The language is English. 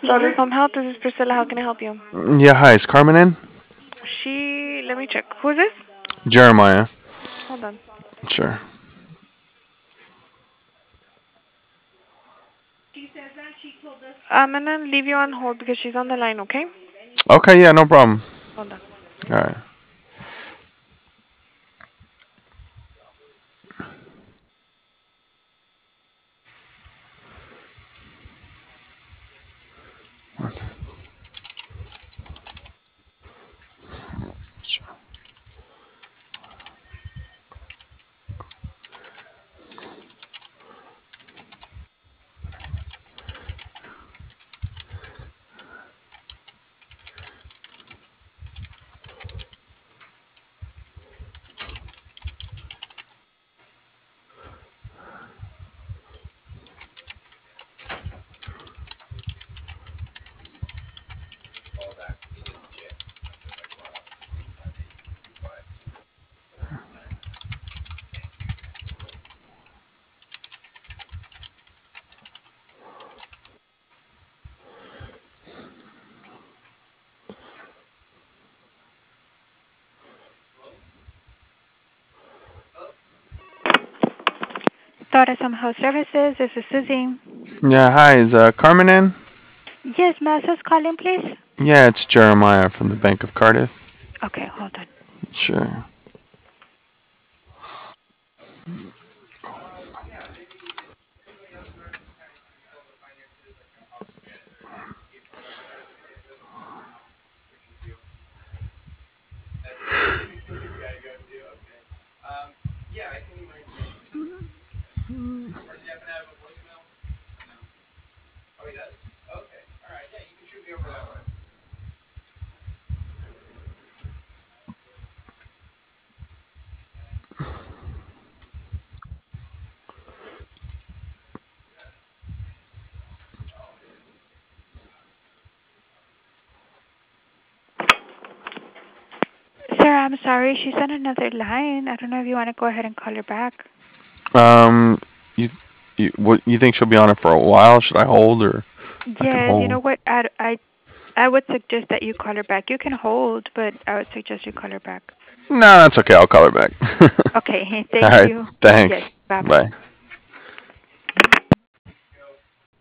Daughters Home Health, this is Priscilla. How can I help you? Yeah, hi. Is Carmen in? Let me check. Who is this? Jeremiah. Hold on. Sure. I'm gonna leave you on hold because she's on the line, okay? Okay, yeah, no problem. Hold on. All right. Daughters Home Health Services, this is Susie. Yeah, hi. Is Carmen in? Yes, Massa's calling, please. Yeah, it's Jeremiah from the Bank of Cardiff. Okay, hold on. Sure. Sir, I'm sorry, she's on another line. I don't know if you want to go ahead and call her back. Um, you, what you think she'll be on it for a while? Should I hold or I can Yes, you know hold? what? I would suggest that you call her back. You can hold, but I would suggest you call her back. No, that's okay. I'll call her back. Okay, All thank right. you. Yes, Thanks. bye bye. Bye.